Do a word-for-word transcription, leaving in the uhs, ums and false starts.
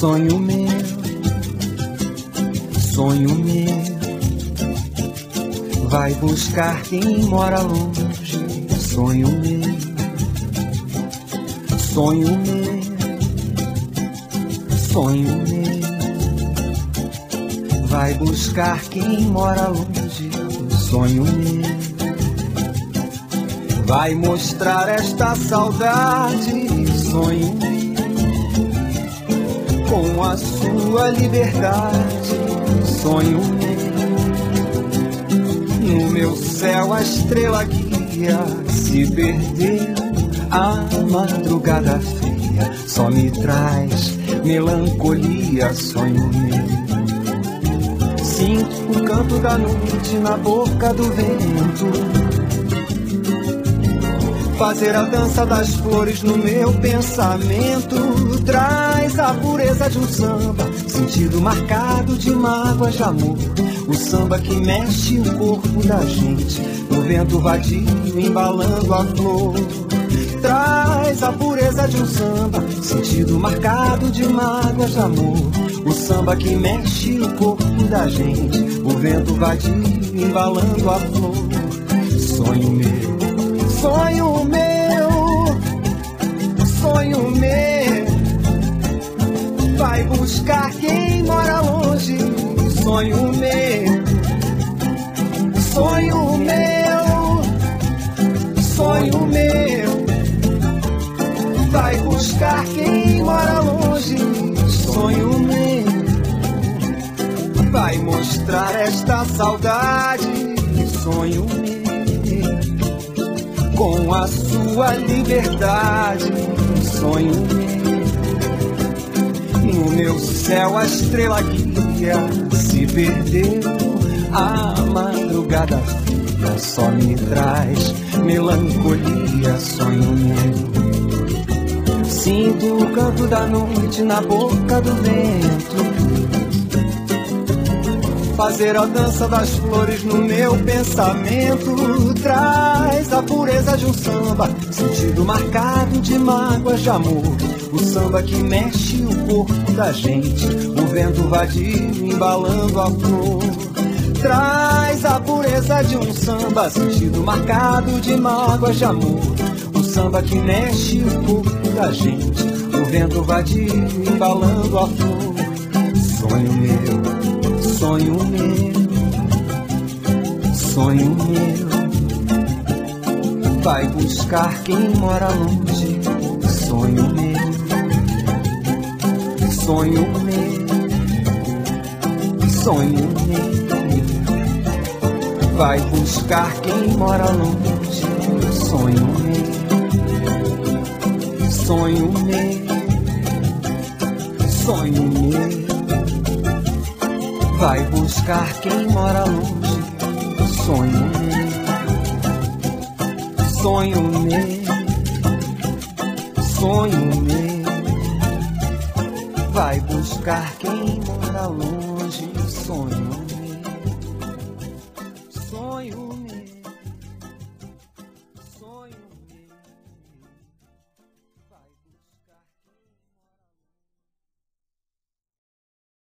Sonho meu, sonho meu, vai buscar quem mora longe. Sonho meu, sonho meu, sonho meu, vai buscar quem mora longe. Sonho meu, vai mostrar esta saudade. Sonho meu, com a sua liberdade. Sonho meu, no meu céu a estrela guia. Se perdeu a madrugada fria, só me traz melancolia. Sonho meu, sinto o canto da noite na boca do vento, fazer a dança das flores no meu pensamento. Traz a pureza de um samba, sentido marcado de mágoas de amor. O samba que mexe o corpo da gente, no vento vadio embalando a flor. Traz a pureza de um samba, sentido marcado de mágoas de amor. O samba que mexe o corpo da gente, o vento vadio embalando a flor. Sonho meu, sonho meu, sonho meu, vai buscar quem mora longe. Sonho meu, sonho meu, sonho meu, vai buscar quem mora longe. Sonho meu, vai mostrar esta saudade. Sonho meu, com a sua liberdade. Sonho meu, no meu céu a estrela guia. Se perdeu a madrugada fria, só me traz melancolia. Sonho meu, sinto o canto da noite na boca do vento, fazer a dança das flores no meu pensamento. Traz a pureza de um samba, sentido marcado de mágoas de amor. O samba que mexe o corpo da gente, o vento vadio embalando a flor. Traz a pureza de um samba, sentido marcado de mágoas de amor. O samba que mexe o corpo da gente, o vento vadio embalando a flor. Sonho meu, sonho meu, sonho meu, vai buscar quem mora longe. Sonho meu, sonho meu, sonho meu, vai buscar quem mora longe. Sonho meu, sonho meu, sonho meu, vai buscar quem mora longe. Sonho meu, sonho meu, sonho meu, vai buscar quem mora longe. Sonho